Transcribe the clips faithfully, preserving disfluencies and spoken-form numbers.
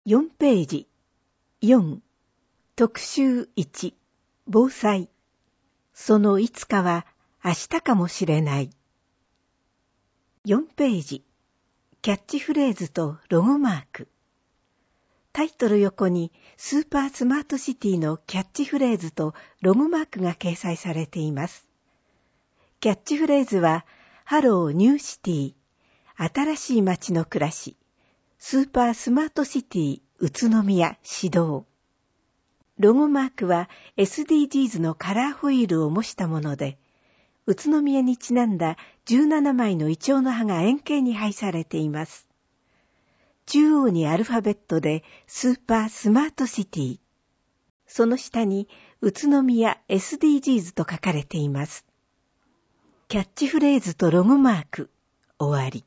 よんページ。よん、特集いち、防災。そのいつかは明日かもしれない。よんページ。キャッチフレーズとロゴマーク。タイトル横にスーパースマートシティのキャッチフレーズとロゴマークが掲載されています。キャッチフレーズは、ハローニューシティ、新しい街の暮らし、スーパースマートシティ宇都宮始動。ロゴマークは エスディージーズ のカラーホイールを模したもので、宇都宮にちなんだじゅうななまいのイチョウの葉が円形に配されています。中央にアルファベットでスーパースマートシティ。その下に宇都宮 エスディージーズ と書かれています。キャッチフレーズとロゴマーク、終わり。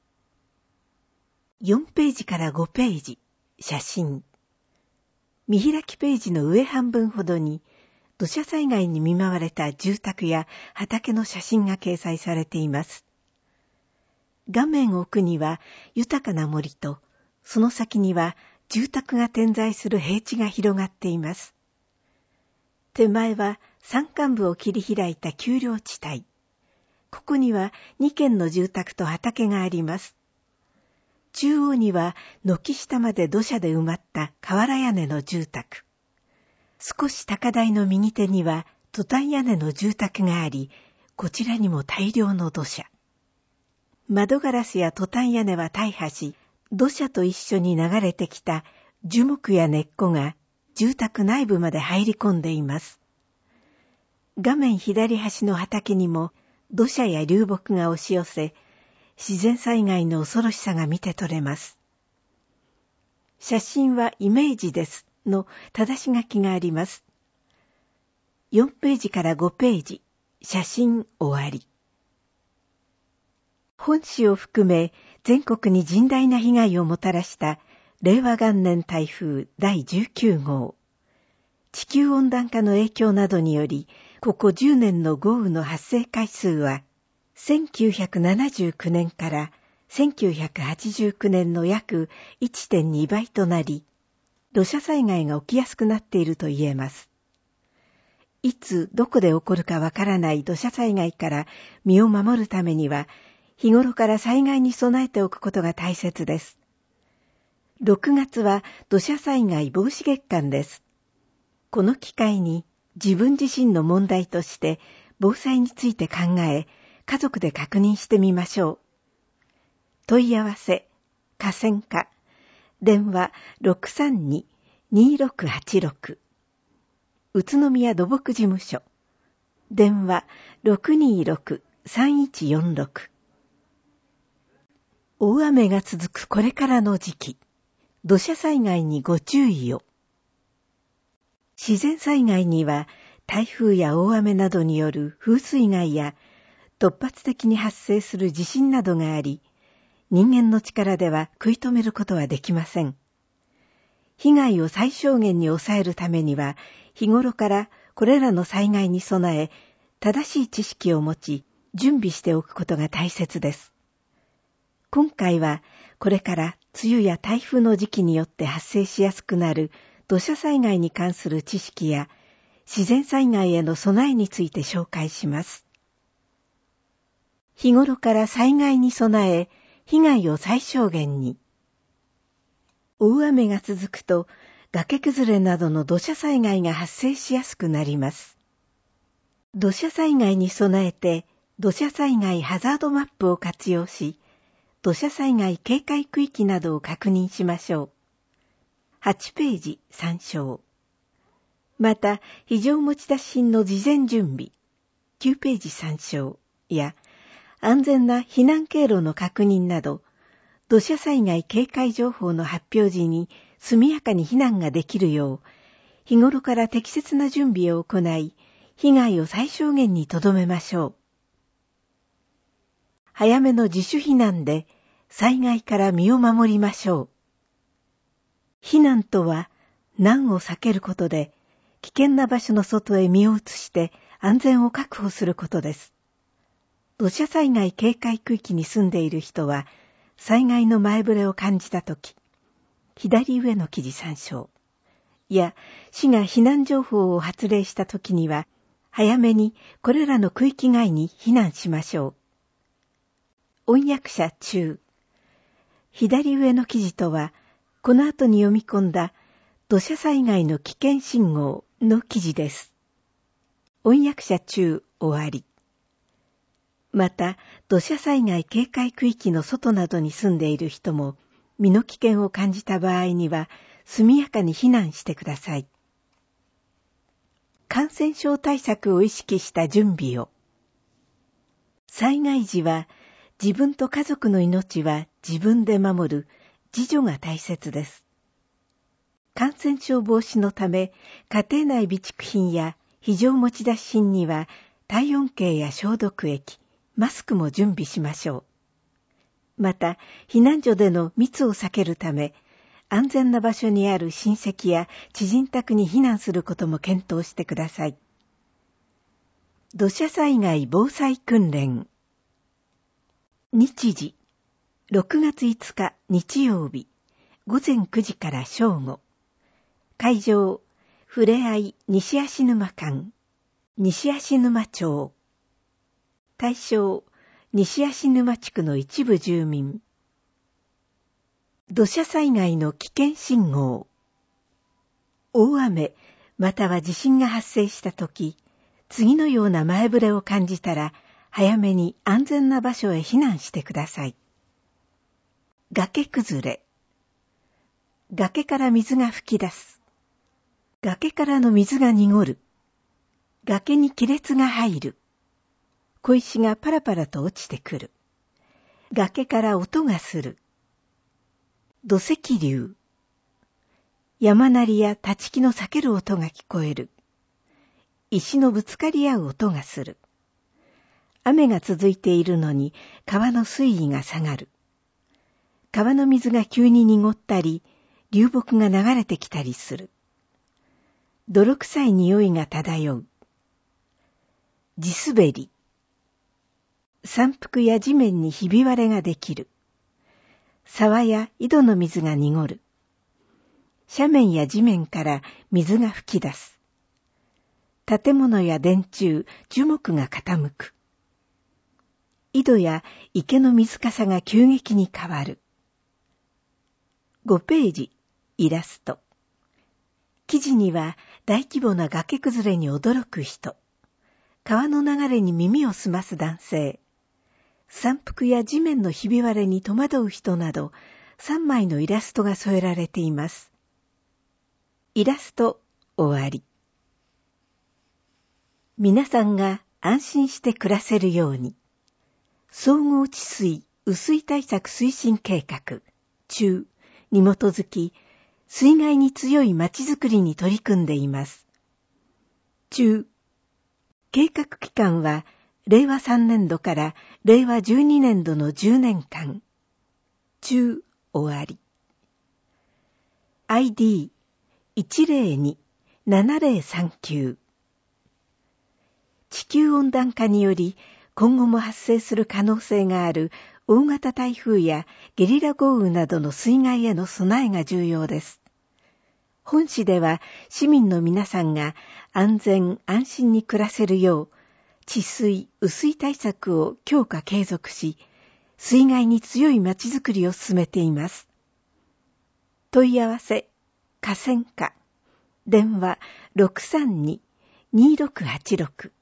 よんページからごページ、写真。見開きページの上半分ほどに、土砂災害に見舞われた住宅や畑の写真が掲載されています。画面奥には豊かな森と、その先には住宅が点在する平地が広がっています。手前は山間部を切り開いた丘陵地帯。ここにはにけんの住宅と畑があります。中央には軒下まで土砂で埋まった瓦屋根の住宅。少し高台の右手にはトタン屋根の住宅があり、こちらにも大量の土砂。窓ガラスやトタン屋根は大破し、土砂と一緒に流れてきた樹木や根っこが住宅内部まで入り込んでいます。画面左端の畑にも土砂や流木が押し寄せ、自然災害の恐ろしさが見て取れます。写真はイメージですの正し書きがあります。よんページからごページ、写真終わり。本市を含め全国に甚大な被害をもたらした令和元年台風だいじゅうきゅうごう。地球温暖化の影響などにより、ここじゅうねんの豪雨の発生回数は、せんきゅうひゃくななじゅうきゅうねんからせんきゅうひゃくはちじゅうきゅうねんの約 いってんにばいとなり、土砂災害が起きやすくなっていると言えます。いつどこで起こるかわからない土砂災害から身を守るためには、日頃から災害に備えておくことが大切です。ろくがつは土砂災害防止月間です。この機会に自分自身の問題として防災について考え、家族で確認してみましょう。問い合わせ、河川課、電話 ろくさんに にーろくはちろく。宇都宮土木事務所、電話 ろくにーろく さんいちよんろく。大雨が続くこれからの時期、土砂災害にご注意を。自然災害には台風や大雨などによる風水害や突発的に発生する地震などがあり、人間の力では食い止めることはできません。被害を最小限に抑えるためには、日頃からこれらの災害に備え、正しい知識を持ち、準備しておくことが大切です。今回は、これから梅雨や台風の時期によって発生しやすくなる土砂災害に関する知識や、自然災害への備えについて紹介します。日頃から災害に備え、被害を最小限に。大雨が続くと、崖崩れなどの土砂災害が発生しやすくなります。土砂災害に備えて、土砂災害ハザードマップを活用し、土砂災害警戒区域などを確認しましょう。はちページ参照。また、非常持ち出し品の事前準備、きゅうページ参照や、安全な避難経路の確認など、土砂災害警戒情報の発表時に速やかに避難ができるよう、日頃から適切な準備を行い、被害を最小限に留めましょう。早めの自主避難で災害から身を守りましょう。避難とは難を避けることで、危険な場所の外へ身を移して安全を確保することです。土砂災害警戒区域に住んでいる人は、災害の前触れを感じたとき、 左上の記事参照。や、市が避難情報を発令したときには、早めにこれらの区域外に避難しましょう。音訳者中。左上の記事とは、この後に読み込んだ土砂災害の危険信号の記事です。音訳者中終わり。また、土砂災害警戒区域の外などに住んでいる人も、身の危険を感じた場合には、速やかに避難してください。感染症対策を意識した準備を。災害時は、自分と家族の命は自分で守る自助が大切です。感染症防止のため、家庭内備蓄品や非常持ち出し品には、体温計や消毒液、マスクも準備しましょう。また、避難所での密を避けるため、安全な場所にある親戚や知人宅に避難することも検討してください。土砂災害防災訓練。日時、ろくがついつか日曜日、ごぜんくじから正午。会場、ふれあい西足沼館、西足沼町。対象、西足沼地区の一部住民。土砂災害の危険信号。大雨または地震が発生したとき、次のような前触れを感じたら、早めに安全な場所へ避難してください。崖崩れ。崖から水が噴き出す。崖からの水が濁る。崖に亀裂が入る。小石がパラパラと落ちてくる。崖から音がする。土石流。山鳴りや立ち木の裂ける音が聞こえる。石のぶつかり合う音がする。雨が続いているのに川の水位が下がる。川の水が急に濁ったり、流木が流れてきたりする。泥臭い匂いが漂う。地滑り。山腹や地面にひび割れができる。沢や井戸の水が濁る。斜面や地面から水が噴き出す。建物や電柱、樹木が傾く。井戸や池の水かさが急激に変わる。ごページ、イラスト。記事には大規模な崖崩れに驚く人、川の流れに耳を澄ます男性、山腹や地面のひび割れに戸惑う人などさんまいのイラストが添えられています。イラスト終わり。皆さんが安心して暮らせるように、総合治水・雨水対策推進計画中に基づき、水害に強いまちづくりに取り組んでいます。中、計画期間はれいわさんねんどかられいわじゅうにねんどのじゅうねんかん。中終わり。アイディーいちぜろにななぜろさんきゅう。地球温暖化により今後も発生する可能性がある大型台風やゲリラ豪雨などの水害への備えが重要です。本市では市民の皆さんが安全安心に暮らせるよう、治水・雨水対策を強化継続し、水害に強いまちづくりを進めています。問い合わせ、河川課、電話 ろくさんに にろくはちろく。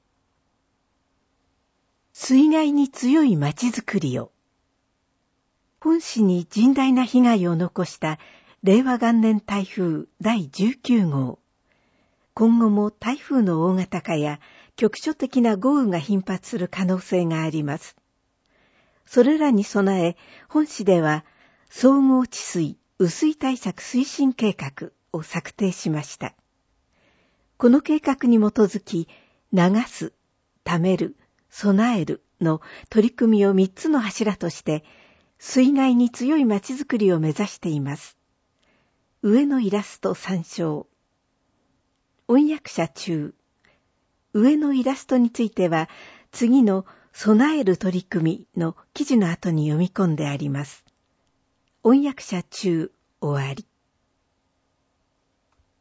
水害に強いまちづくりを。本市に甚大な被害を残した令和元年台風だいじゅうきゅうごう。今後も台風の大型化や局所的な豪雨が頻発する可能性があります。それらに備え、本市では総合治水・雨水対策推進計画を策定しました。この計画に基づき、流す、ためる、備えるの取り組みをみっつの柱として、水害に強いまちづくりを目指しています。上のイラスト参照。音訳者中。上のイラストについては、次の備える取り組みの記事の後に読み込んであります。音訳者中終わり。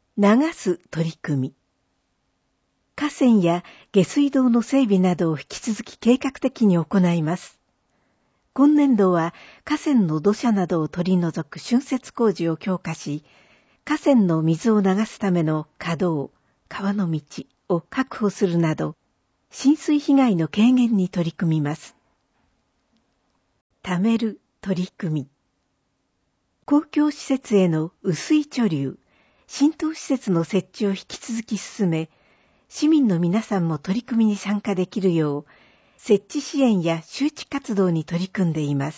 流す取り組み。河川や下水道の整備などを引き続き計画的に行います。今年度は河川の土砂などを取り除く浚渫工事を強化し、河川の水を流すための河道、川の道を確保するなど、浸水被害の軽減に取り組みます。ためる取り組み。公共施設への雨水貯留、浸透施設の設置を引き続き進め、市民の皆さんも取り組みに参加できるよう、設置支援や周知活動に取り組んでいます。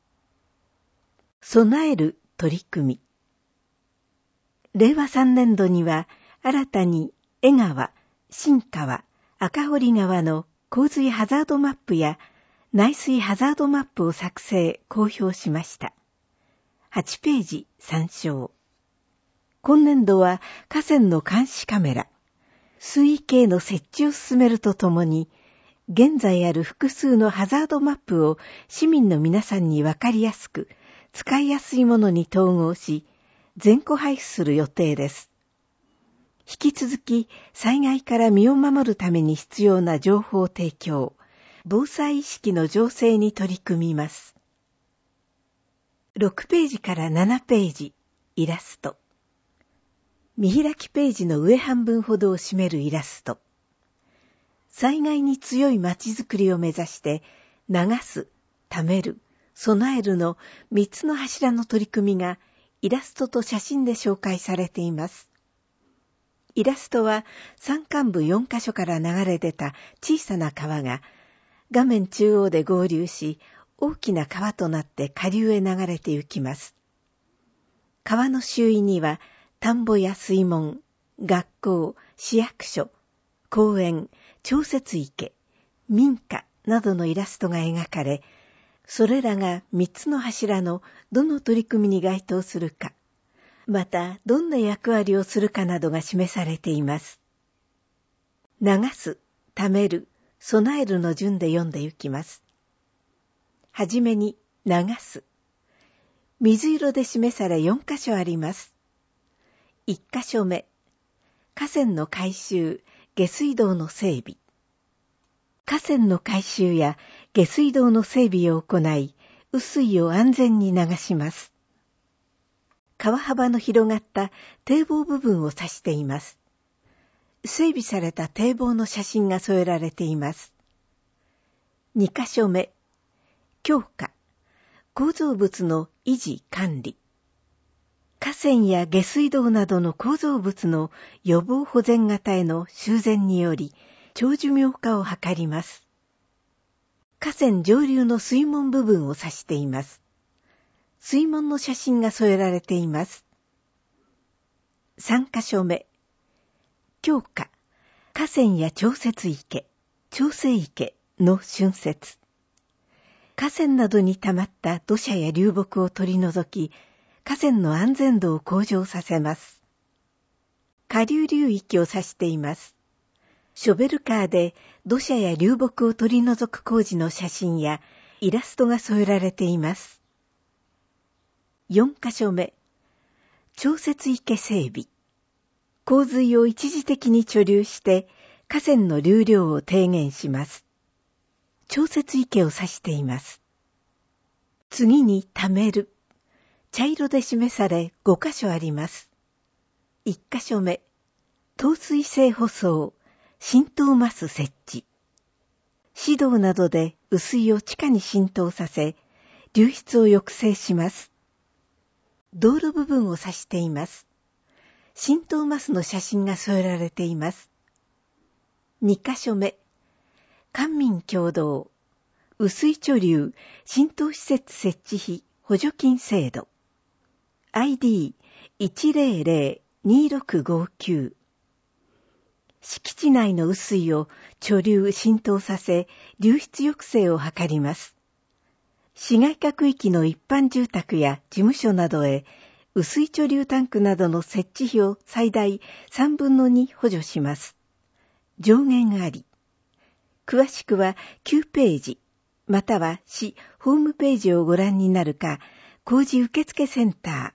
備える取り組み。れいわさんねんどには、新たに江川、新川、赤堀川の洪水ハザードマップや内水ハザードマップを作成、公表しました。はちページ参照。今年度は河川の監視カメラ、水位計の設置を進めるとともに、現在ある複数のハザードマップを市民の皆さんにわかりやすく、使いやすいものに統合し、全個配布する予定です。引き続き、災害から身を守るために必要な情報提供、防災意識の醸成に取り組みます。ろくページからななページ、イラスト。見開きページの上半分ほどを占めるイラスト。災害に強いまちづくりを目指して、流す、ためる、備えるのみっつの柱の取り組みがイラストと写真で紹介されています。イラストは山間部よんカ所から流れ出た小さな川が画面中央で合流し、大きな川となって下流へ流れて行きます。川の周囲には田んぼや水門、学校、市役所、公園、調節池、民家などのイラストが描かれ、それらがみっつの柱のどの取り組みに該当するか、またどんな役割をするかなどが示されています。流す、ためる、備えるの順で読んでいきます。はじめに流す。水色で示されよんカ所あります。いっカ所目、河川の改修、下水道の整備。河川の改修や下水道の整備を行い、雨水を安全に流します。川幅の広がった堤防部分を指しています。整備された堤防の写真が添えられています。にカ所目、強化、構造物の維持管理。河川や下水道などの構造物の予防保全型への修繕により、長寿命化を図ります。河川上流の水門部分を指しています。水門の写真が添えられています。さんカ所目、強化、河川や調節池、調整池の浚渫。河川などに溜まった土砂や流木を取り除き、河川の安全度を向上させます。下流流域を指しています。ショベルカーで土砂や流木を取り除く工事の写真やイラストが添えられています。よんカ所目、調節池整備。洪水を一時的に貯留して河川の流量を低減します。調節池を指しています。次にためる。茶色で示されごカ所あります。いっカ所目、透水性舗装、浸透マス設置。指導などで雨水を地下に浸透させ、流出を抑制します。道路部分を指しています。浸透マスの写真が添えられています。にカ所目、官民共同、雨水貯留浸透施設設置費補助金制度。アイディーいちゼロゼロにろくごきゅう。敷地内の雨水を貯留浸透させ、流出抑制を図ります。市街化区域の一般住宅や事務所などへ、雨水貯留タンクなどの設置費を最大さんぶんのに補助します。上限あり。詳しくはきゅうページ、または市ホームページをご覧になるか、工事受付センター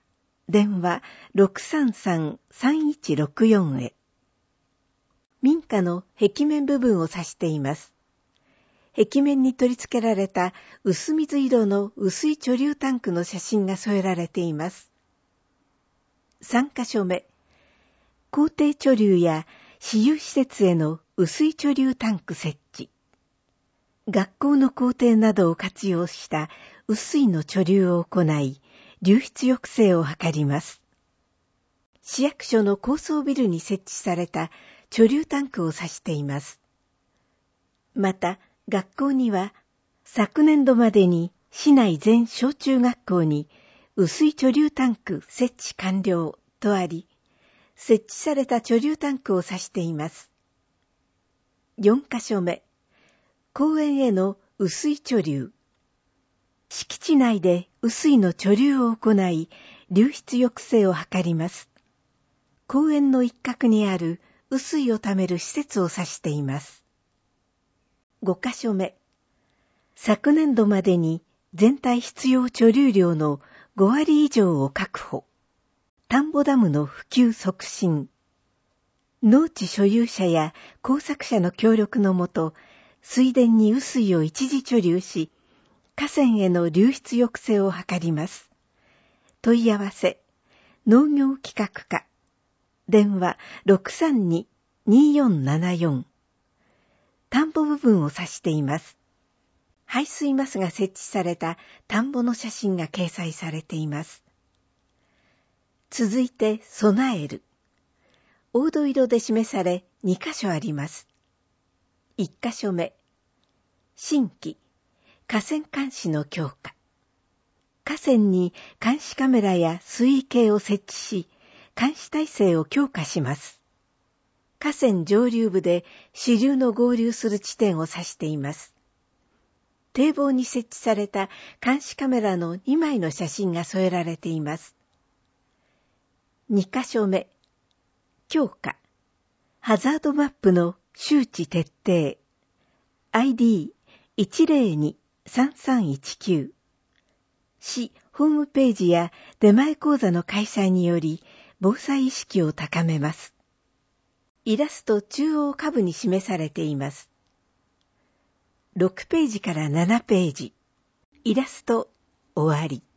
電話 ろくさんさんさんいちろくよん へ。民家の壁面部分を指しています。壁面に取り付けられた薄水色の薄い貯留タンクの写真が添えられています。さんかしょめ、公定貯留や私有施設への薄い貯留タンク設置。学校の校庭などを活用した雨水の貯留を行い、流出抑制を図ります。市役所の高層ビルに設置された貯留タンクを指しています。また、学校には、昨年度までに市内全小中学校に雨水貯留タンク設置完了とあり、設置された貯留タンクを指しています。よんかしょめ、公園への雨水貯留。敷地内で雨水の貯留を行い、流出抑制を図ります。公園の一角にある雨水をためる施設を指しています。ごかしょめ、昨年度までに全体必要貯留量のごわり以上を確保。田んぼダムの普及促進。農地所有者や工作者の協力のもと、水田に雨水を一時貯留し、河川への流出抑制を図ります。問い合わせ、農業企画課。電話 ろくさんに によんななよん。田んぼ部分を指しています。排水マスが設置された田んぼの写真が掲載されています。続いて、備える。黄土色で示されにかしょあります。いっかしょめ、新規、河川監視の強化。河川に監視カメラや水位計を設置し、監視体制を強化します。河川上流部で支流の合流する地点を指しています。堤防に設置された監視カメラのにまいの写真が添えられています。にかしょめ、強化。ハザードマップの周知徹底。アイディーいちぜろにさんさんいちきゅう。市ホームページや出前講座の開催により防災意識を高めます。イラスト中央下部に示されています。ろくページからななページ。イラスト終わり。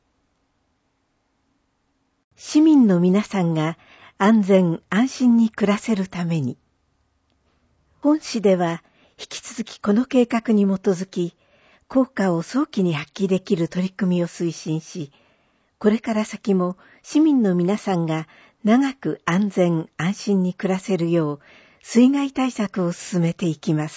市民の皆さんが安全安心に暮らせるために。本市では引き続きこの計画に基づき、効果を早期に発揮できる取り組みを推進し、これから先も市民の皆さんが長く安全安心に暮らせるよう水害対策を進めていきます。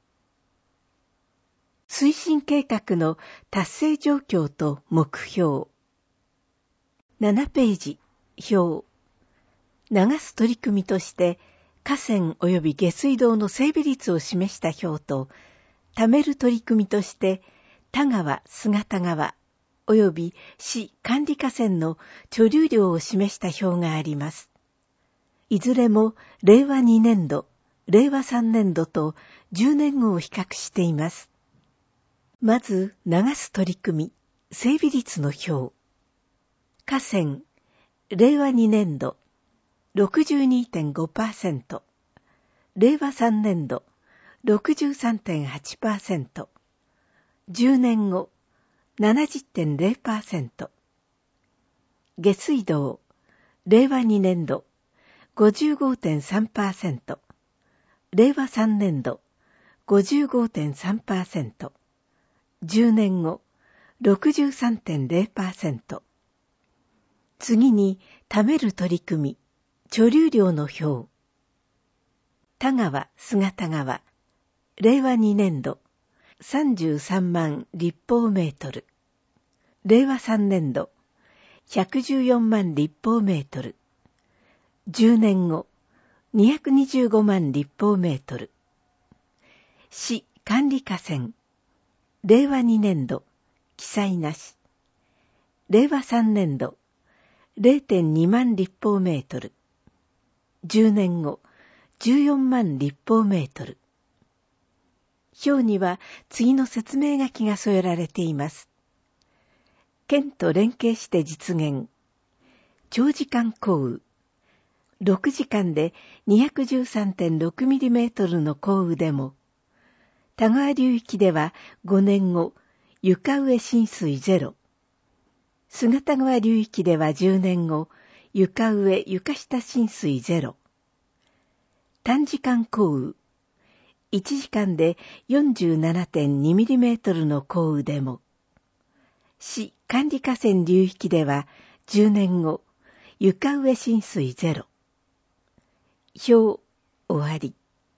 推進計画の達成状況と目標。ななページ、表。流す取り組みとして河川及び下水道の整備率を示した表と、貯める取り組みとして田川、姿川及び市管理河川の貯留量を示した表があります。いずれもれいわにねんど、れいわさんねんどとじゅうねんごを比較しています。まず、流す取り組み、整備率の表。河川、れいわにねんど、ろくじゅうにてんごパーセント、れいわさんねんど、ろくじゅうさんてんはちパーセント、じゅうねんご、ななじゅってんぜろパーセント、下水道、れいわにねんど、ごじゅうごてんさんパーセント、れいわさんねんど、ごじゅうごてんさんパーセント、じゅうねんご、ろくじゅうさんてんぜろパーセント。次に、貯める取り組み、貯留量の表。田川、姿川、れいわにねんど、さんじゅうさんまん立方メートル。れいわさんねんど、ひゃくじゅうよんまん立方メートル。じゅうねんご、にひゃくにじゅうごまん立方メートル。市管理河川、れいわにねんど、記載なし。れいわさんねんど、れいてんにまん立方メートル。じゅうねんご、じゅうよんまん立方メートル。表には次の説明書きが添えられています。県と連携して実現。 長時間降雨。ろくじかんで にひゃくじゅうさんてんろくミリメートル の降雨でも、田川流域ではごねんご、床上浸水ゼロ。菅田川流域ではじゅうねんご、床上床下浸水ゼロ。短時間降雨。いちじかんで よんじゅうななてんにミリメートル の降雨でも、市管理河川流域ではじゅうねんご、床上浸水ゼロ。表終わり。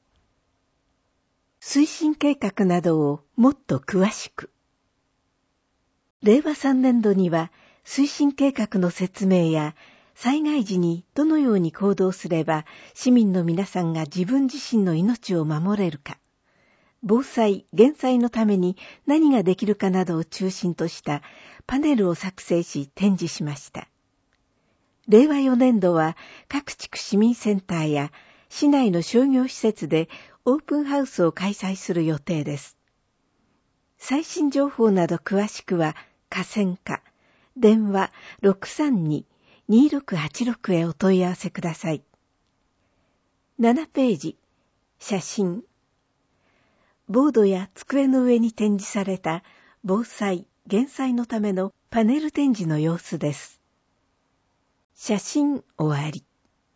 推進計画などをもっと詳しく。れいわさんねんどには推進計画の説明や災害時にどのように行動すれば市民の皆さんが自分自身の命を守れるか、防災・減災のために何ができるかなどを中心としたパネルを作成し展示しました。れいわよねんどは各地区市民センターや市内の商業施設でオープンハウスを開催する予定です。最新情報など詳しくは河川課、電話 ろくさんに にろくはちろく へお問い合わせください。ななページ、写真。ボードや机の上に展示された防災・減災のためのパネル展示の様子です。写真終わり。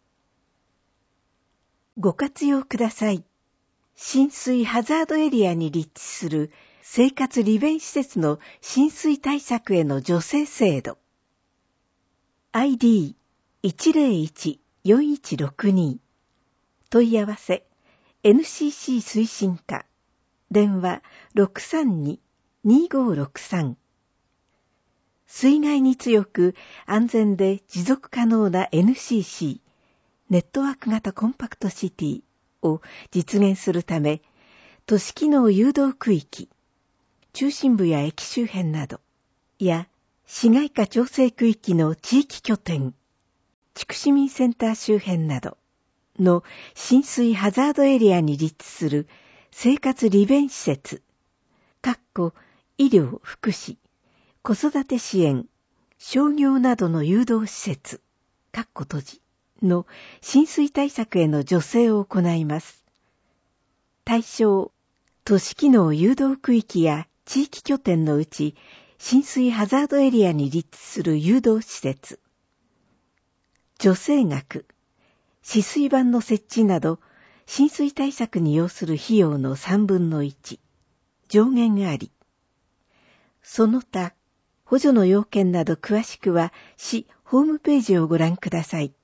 ご活用ください。浸水ハザードエリアに立地する生活利便施設の浸水対策への助成制度。アイディーいちゼロいちよんいちろくに 問い合わせ エヌシーシー 推進課電話 ろくさんに にごろくさん。水害に強く安全で持続可能な エヌシーシー ネットワーク型コンパクトシティを実現するため、都市機能誘導区域、中心部や駅周辺などや市街化調整区域の地域拠点、地区市民センター周辺などの浸水ハザードエリアに立地する生活利便施設、括弧医療・福祉、子育て支援、商業などの誘導施設、括弧閉じの浸水対策への助成を行います。対象、都市機能誘導区域や地域拠点のうち、浸水ハザードエリアに立地する誘導施設。助成額、止水板の設置など、浸水対策に要する費用のさんぶんのいち、上限あり。その他、補助の要件など詳しくは、市ホームページをご覧ください。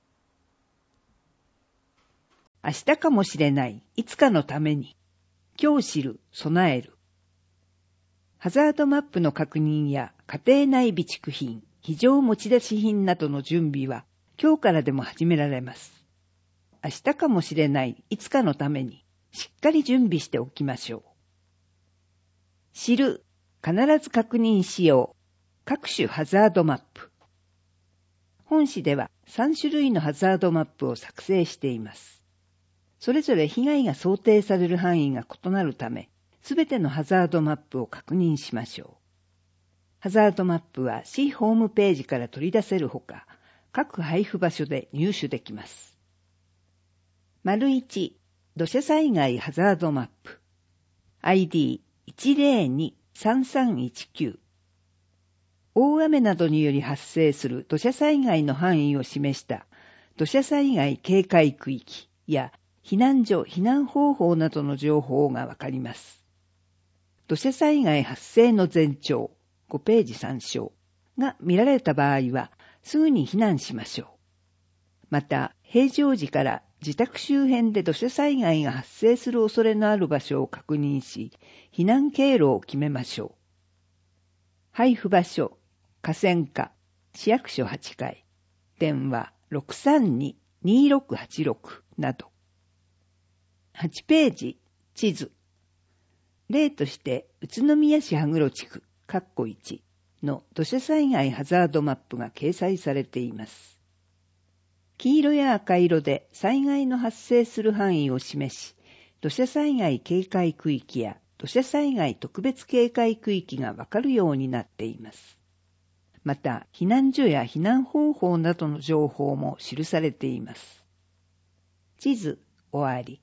明日かもしれない、いつかのために、今日知る、備える。ハザードマップの確認や家庭内備蓄品、非常持ち出し品などの準備は今日からでも始められます。明日かもしれない、いつかのためにしっかり準備しておきましょう。知る、必ず確認しよう。各種ハザードマップ。本誌ではさんしゅるいのハザードマップを作成しています。それぞれ被害が想定される範囲が異なるため、すべてのハザードマップを確認しましょう。ハザードマップは市ホームページから取り出せるほか、各配布場所で入手できます。丸いち、土砂災害ハザードマップ。アイディーいちゼロにさんさんいちきゅう。大雨などにより発生する土砂災害の範囲を示した土砂災害警戒区域や避難所、避難方法などの情報がわかります。土砂災害発生の前兆、ごページ参照が見られた場合は、すぐに避難しましょう。また、平常時から自宅周辺で土砂災害が発生する恐れのある場所を確認し、避難経路を決めましょう。配布場所、河川課、市役所はちかい、電話 ろくさんに にろくはちろく など。はちページ、地図。例として、宇都宮市羽黒地区、カッコいちの土砂災害ハザードマップが掲載されています。黄色や赤色で災害の発生する範囲を示し、土砂災害警戒区域や土砂災害特別警戒区域がわかるようになっています。 また、避難所や避難方法などの情報も記されています。地図終わり。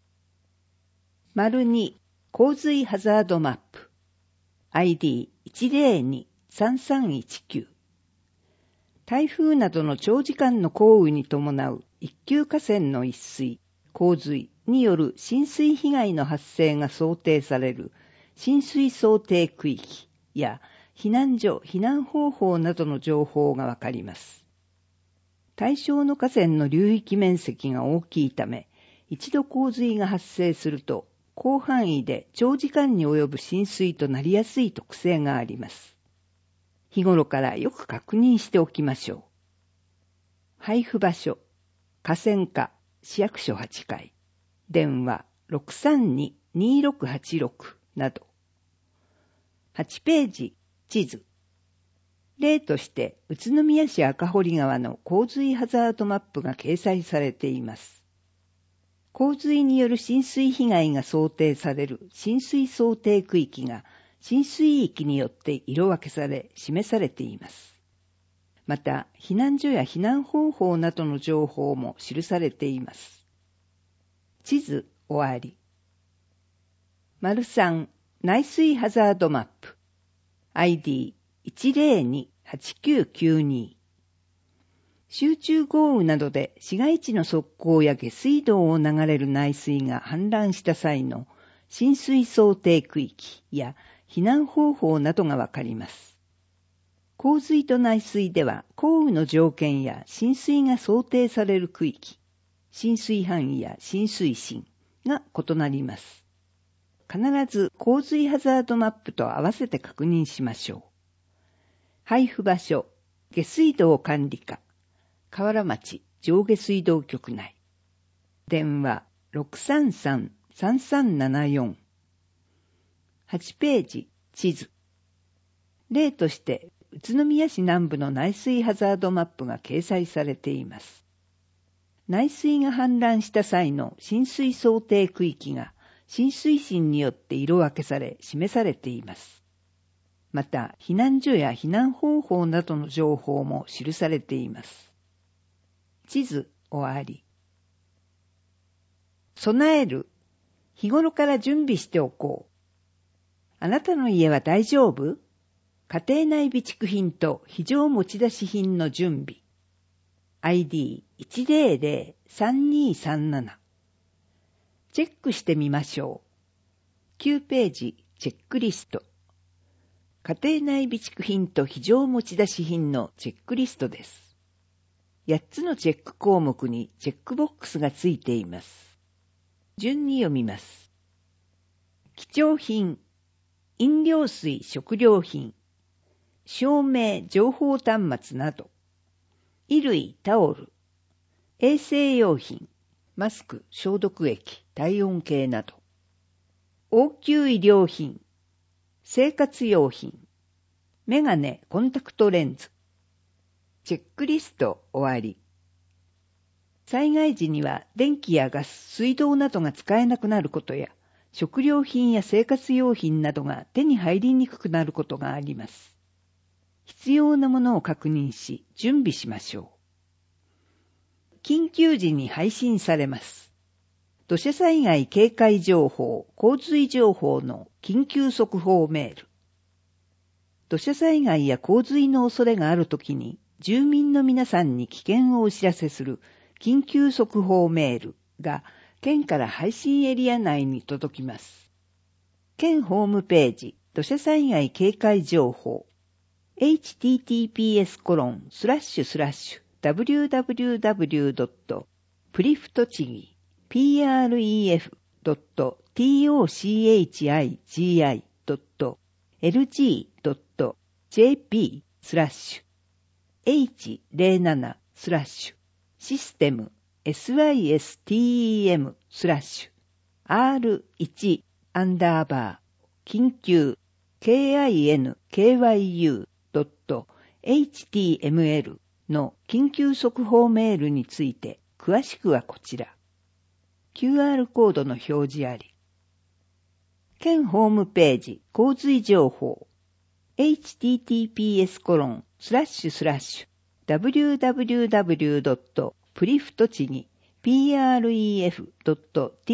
丸に洪水ハザードマップ アイディーいちゼロにさんさんいちきゅう 台風などの長時間の降雨に伴う一級河川の一水、洪水による浸水被害の発生が想定される浸水想定区域や避難所、避難方法などの情報がわかります。対象の河川の流域面積が大きいため、一度洪水が発生すると、広範囲で長時間に及ぶ浸水となりやすい特性があります。日頃からよく確認しておきましょう。配布場所、河川課、市役所はちかい、電話 ろくさんに にろくはちろく など。はちページ、地図。例として、宇都宮市赤堀川の洪水ハザードマップが掲載されています。洪水による浸水被害が想定される浸水想定区域が浸水域によって色分けされ示されています。また、避難所や避難方法などの情報も記されています。地図終わり。丸さん、内水ハザードマップ アイディーいちゼロにはちきゅうきゅうに。集中豪雨などで市街地の側溝や下水道を流れる内水が氾濫した際の浸水想定区域や避難方法などがわかります。洪水と内水では降雨の条件や浸水が想定される区域、浸水範囲や浸水深が異なります。必ず洪水ハザードマップと合わせて確認しましょう。配布場所、下水道管理課、河原町上下水道局内。電話 ろくさんさん さんさんななよん。はちページ、地図。例として、宇都宮市南部の内水ハザードマップが掲載されています。内水が氾濫した際の浸水想定区域が浸水深によって色分けされ示されています。また、避難所や避難方法などの情報も記されています。地図終わり。備える。日頃から準備しておこう。あなたの家は大丈夫？家庭内備蓄品と非常持ち出し品の準備。アイディーいちゼロゼロさんにさんなな。チェックしてみましょう。きゅうページ、チェックリスト。家庭内備蓄品と非常持ち出し品のチェックリストです。やっつのチェック項目にチェックボックスがついています。順に読みます。貴重品、飲料水、食料品、照明、情報端末など、衣類、タオル、衛生用品、マスク、消毒液、体温計など、応急医療品、生活用品、メガネ、コンタクトレンズ。チェックリスト終わり。災害時には電気やガス、水道などが使えなくなることや、食料品や生活用品などが手に入りにくくなることがあります。必要なものを確認し、準備しましょう。緊急時に配信されます。土砂災害警戒情報、洪水情報の緊急速報メール。土砂災害や洪水の恐れがあるときに、住民の皆さんに危険をお知らせする緊急速報メールが県から配信エリア内に届きます。県ホームページ土砂災害警戒情報 エイチティーティーピーエスコロンスラッシュスラッシュダブリューダブリューダブリュードットプリフトチギピーアールイーエフドットトチギドットエルジードットジェーピースラッシュエイチゼロななスラッシュシステム システム スラッシュ アールワン アンダーバー緊急 キンドット エイチティーエムエル の緊急速報メールについて詳しくはこちら。キューアール コードの表示あり。県ホームページ洪水情報エイチティーティーピーエスコロンスラッシュスラッシュダブリューダブリューダブリュードットプリフトチギ ピーアールイーエフドットト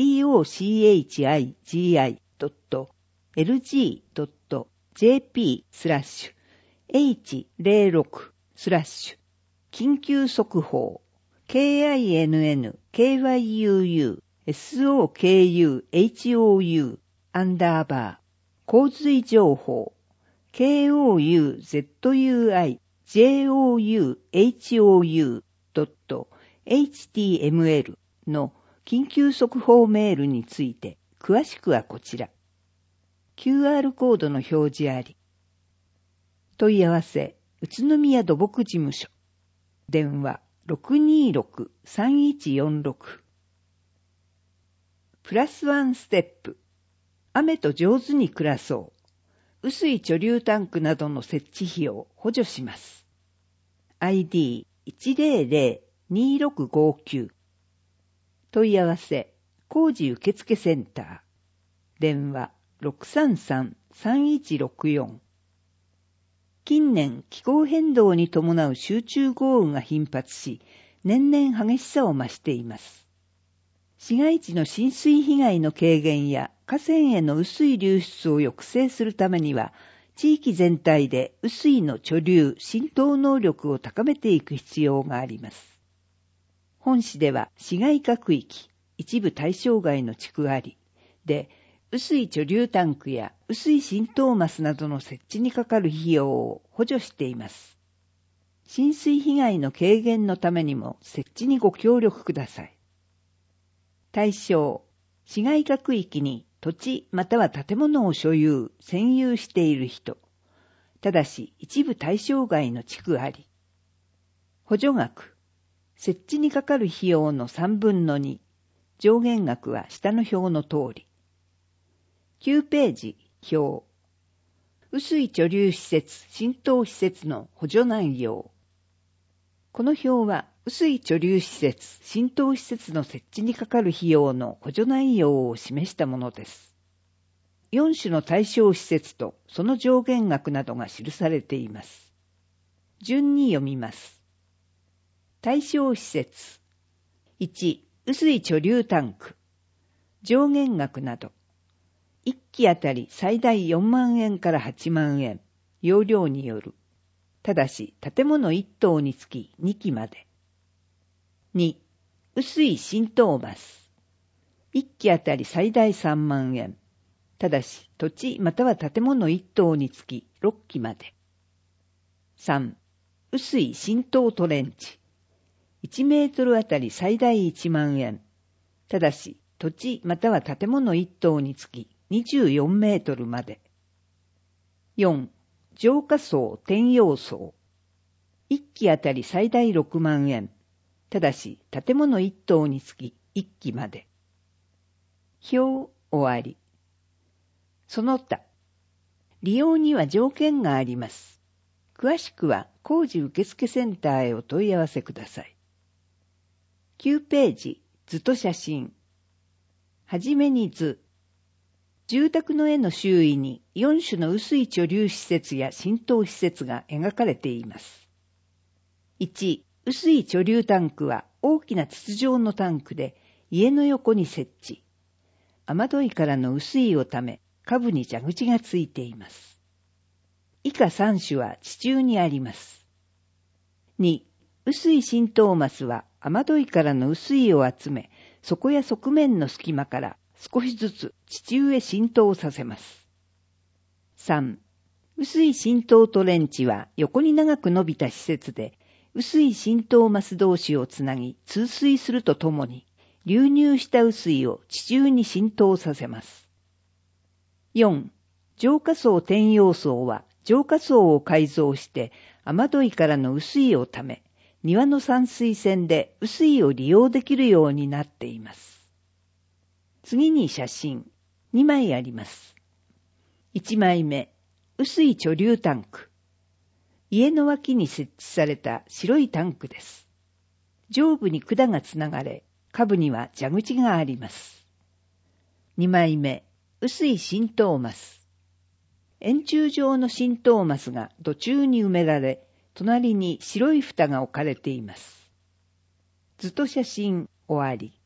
チギドットエルジードットジェーピースラッシュエイチゼロろくスラッシュ緊急速報 ケーアイエヌエヌケーワイユーユーエスオーケーユーエイチオーユー アンダーバー洪水情報 ケーオーユーゼットユーアイジェーオーユーエイチオーユードットエイチティーエムエル の緊急速報メールについて詳しくはこちら。キューアール コードの表示あり。問い合わせ、宇都宮土木事務所。電話 ろくにーろく さんいちよんろく。プラスワンステップ。雨と上手に暮らそう。雨水貯留タンクなどの設置費用を補助します。アイディーいちゼロゼロにーろくごきゅう。問い合わせ、工事受付センター。電話 ろくさんさん さんいちろくよん。近年気候変動に伴う集中豪雨が頻発し、年々激しさを増しています。市街地の浸水被害の軽減や河川への雨水流出を抑制するためには、地域全体で雨水の貯留・浸透能力を高めていく必要があります。本市では市街化区域、一部対象外の地区ありで、雨水貯留タンクや雨水浸透マスなどの設置にかかる費用を補助しています。浸水被害の軽減のためにも設置にご協力ください。対象、市街化区域に土地または建物を所有、占有している人。ただし一部対象外の地区あり。補助額、設置にかかる費用のさんぶんのに、上限額は下の表の通り。きゅうページ、表。雨水貯留施設、浸透施設の補助内容。この表は、雨水貯留施設、浸透施設の設置にかかる費用の補助内容を示したものです。よん種の対象施設とその上限額などが記されています。順に読みます。対象施設。いち、雨水貯留タンク。上限額など。いっきあたり最大よんまんえんからはちまんえん。容量による。ただし、建物いっ棟につきにきまで。に、雨水浸透マス。いっきあたり最大さんまんえん。ただし、土地または建物いっ棟につきろっきまで。さん、雨水浸透トレンチ。いちメートルあたり最大いちまんえん。ただし、土地または建物いっ棟につきにじゅうよんメートルまで。よん、浄化層転用層。いっきあたり最大ろくまんえん。ただし、建物いっ棟につきいっきまで。表終わり。その他、利用には条件があります。詳しくは工事受付センターへお問い合わせください。きゅうページ、図と写真。はじめに図。住宅の絵の周囲によん種の雨水貯留施設や浸透施設が描かれています。いち、雨水貯留タンクは大きな筒状のタンクで家の横に設置。雨どいからの雨水をため、下部に蛇口がついています。以下さん種は地中にあります。に、雨水浸透マスは雨どいからの雨水を集め、底や側面の隙間から少しずつ地中へ浸透させます。さん、雨水浸透トレンチは横に長く伸びた施設で、雨水浸透マス同士をつなぎ通水するとともに、流入した雨水を地中に浸透させます。よん、浄化層転用層は浄化層を改造して雨どいからの雨水をため、庭の散水栓で雨水を利用できるようになっています。次に写真、にまいあります。いちまいめ、雨水貯留タンク。家の脇に設置された白いタンクです。上部に管がつながれ、下部には蛇口があります。にまいめ、雨水浸透マス。 円柱状の新トーマスが土中に埋められ、隣に白い蓋が置かれています。図と写真終わり。